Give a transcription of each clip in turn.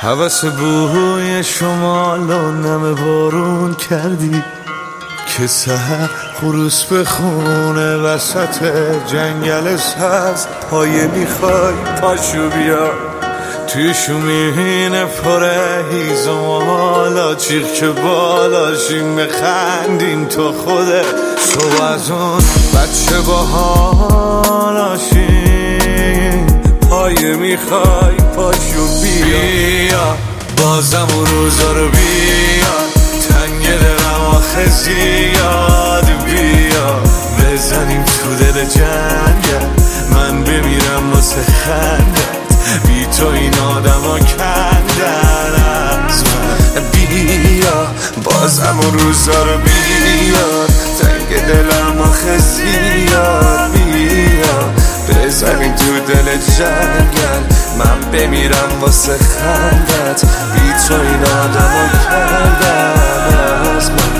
هوس بوی شمال و نم بارون کردی که سحر خروس بخونه وسط جنگل سبز. پایه میخوای پاشو بیا توی شومین پره هیزم حالا چیخ که بالاشیم بخندیم تو خوده تو از اون بچه باحالاشیم. پایه میخوای پاشو بیا بازم اون روزا رو بیا تنگ دلم آخه زیاد بیا بزنیم تو دل جنگل من بمیرم واسه خندت بی تو این آدم ها کندن از من. بیا بازم اون روزا رو بیا تنگ دلم آخه زیاد بیا بزنیم تو دل جنگل من بمیرم واسه خندت بی تو این آدم ها کندن از من.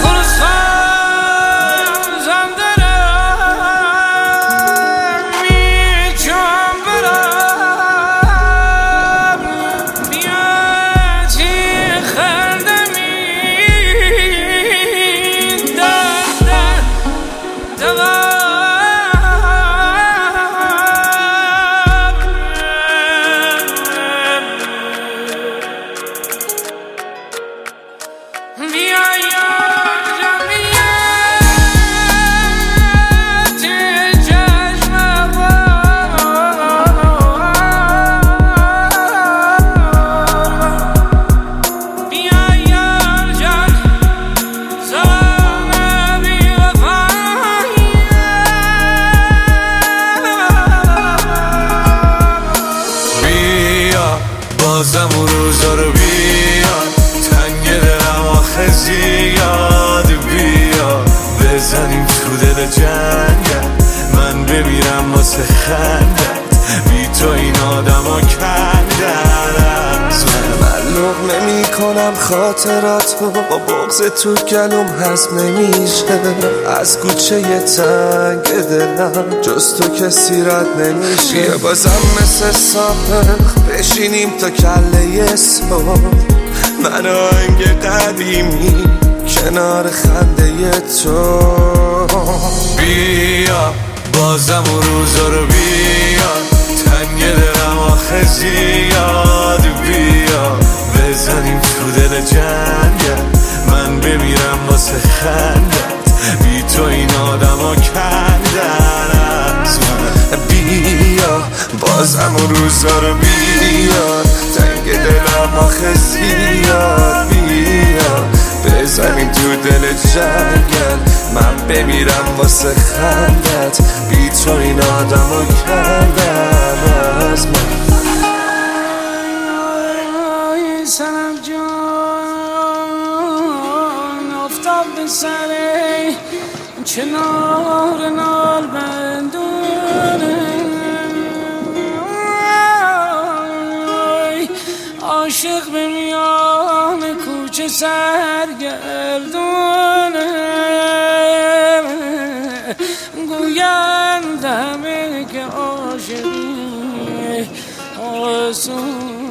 بازم اون روزا رو بیا تنگ دلم آخه زیاد بیا بزنیم تو دل جنگل من بمیرم واسه خندت بی تو این آدم ها کندن از من لقمه میکنم خاطراتو با بغض تو گلوم هضم نمیشه از کوچه تنگ دلم جز تو کسی رد نمیشه. بیا بازم مثل سابق بشینیم تا کله صبح من آهنگ قدیمی کنار خنده تو. بیا بازم اون روزا رو بیا تنگ دلم آخه زیاد بیا بزنیم تو دل جنگل من بمیرم واسه خندت بی تو این آدم ها کندن از من. بیا بازم اون روزا رو بیا تنگ دلم آخه زیاد بیا بزنیم تو دل جنگل من بمیرم واسه خندت بی تو این آدم ها کندن از من. سنم جان افتاد به سره کنار نال بندونه عاشق به میان کوچه سرگردونه گویند همه که عاشقی آسون